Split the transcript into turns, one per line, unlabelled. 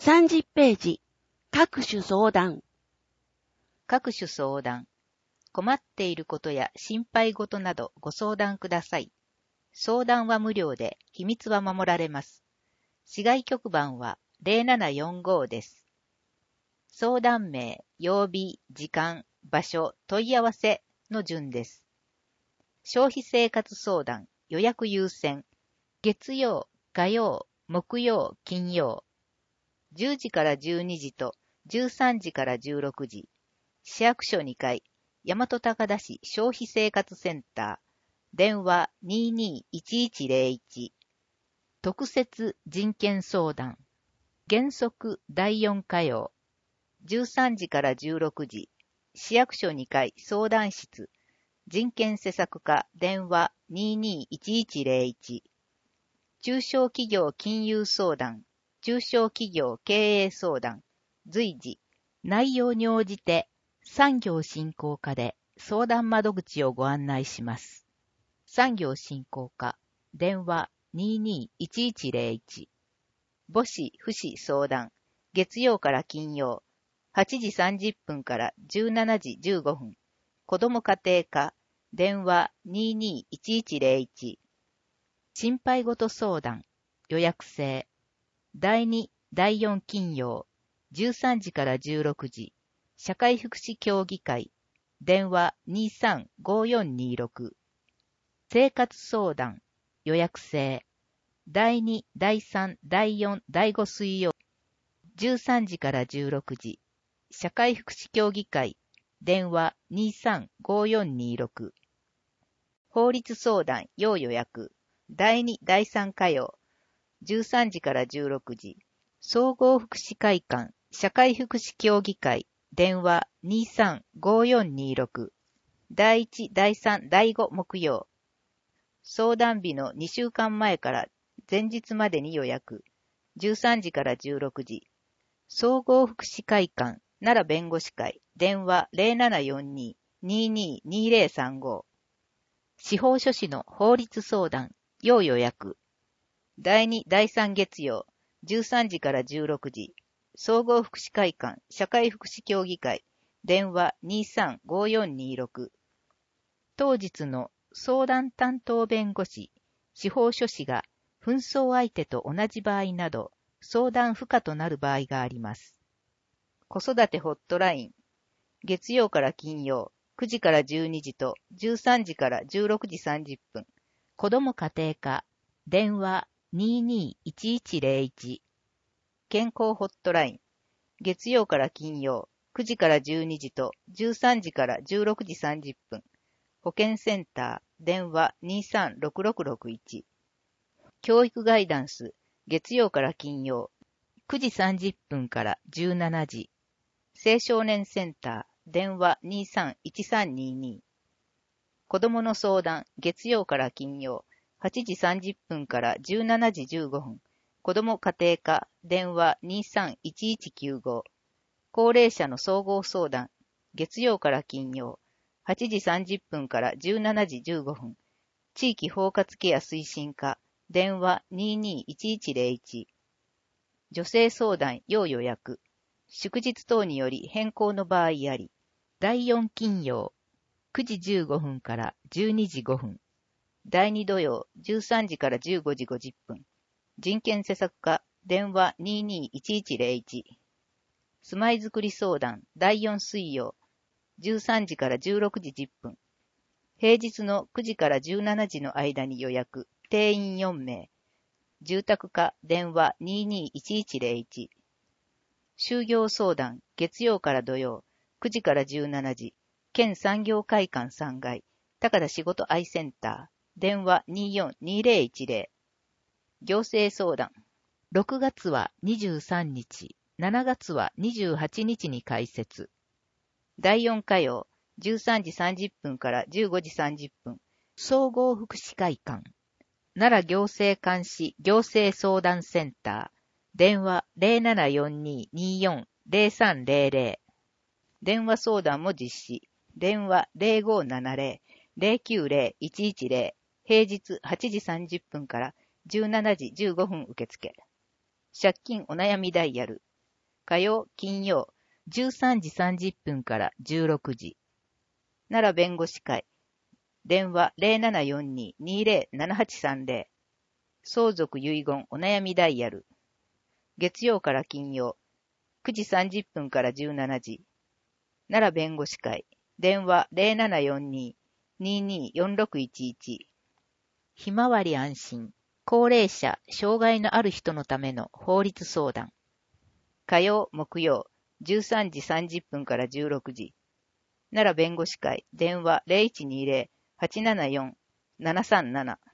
30ページ、各種相談。
各種相談。困っていることや心配事などご相談ください。相談は無料で、秘密は守られます。市外局番は0745です。相談名、曜日、時間、場所、問い合わせの順です。消費生活相談、予約優先。月曜、火曜、木曜、金曜。10時から12時と13時から16時。市役所2階、大和高田市消費生活センター。電話221101。特設人権相談。原則第4火曜。13時から16時。市役所2階相談室。人権施策課電話221101。中小企業金融相談。中小企業経営相談。随時。内容に応じて産業振興課で相談窓口をご案内します。産業振興課電話221101。母子父子相談。月曜から金曜。8時30分から17時15分。子ども家庭課電話221101。心配事相談。予約制。第2、第4金曜。13時から16時。社会福祉協議会。電話235426。生活相談。予約制。第2、第3、第4、第5水曜。13時から16時。社会福祉協議会。電話235426。法律相談要予約。第2、第3火曜。13時から16時。総合福祉会館。社会福祉協議会。電話235426。第1、第3、第5木曜。相談日の2週間前から前日までに予約。13時から16時。総合福祉会館。奈良弁護士会。電話0742-222035。司法書士の法律相談。要予約。第2、第3月曜。13時から16時。総合福祉会館。社会福祉協議会。電話235426。当日の相談担当弁護士、司法書士が紛争相手と同じ場合など、相談不可となる場合があります。子育てホットライン。月曜から金曜、9時から12時と13時から16時30分。子ども家庭課。電話221101。健康ホットライン。月曜から金曜、9時から12時と13時から16時30分。保健センター。電話236661。教育ガイダンス。月曜から金曜。9時30分から17時。青少年センター。電話231322。子供の相談。月曜から金曜。8時30分から17時15分。子ども家庭課。電話231195。高齢者の総合相談。月曜から金曜。8時30分から17時15分。地域包括ケア推進課。電話221101。女性相談要予約。祝日等により変更の場合あり。第4金曜。9時15分から12時5分。第2土曜。13時から15時50分。人権施策課。電話221101。住まいづくり相談。第4水曜。13時から16時10分。平日の9時から17時の間に予約。定員4名。住宅課。電話221101。就業相談。月曜から土曜。9時から17時。県産業会館3階。高田仕事愛センター。電話242010。行政相談。6月は23日。7月は28日に開設。第4火曜。13時30分から15時30分。総合福祉会館。奈良行政監視行政相談センター。電話0742-24-0300。電話相談も実施。電話0570-090-110。平日8時30分から17時15分受付。借金お悩みダイヤル。 火曜、金曜、13時30分から16時。奈良弁護士会。電話0742-207830。相続遺言お悩みダイヤル。月曜から金曜、9時30分から17時。奈良弁護士会。電話0742-224611。ひまわり安心。高齢者、障害のある人のための法律相談。火曜、木曜、13時30分から16時。奈良弁護士会。電話0120-874-737。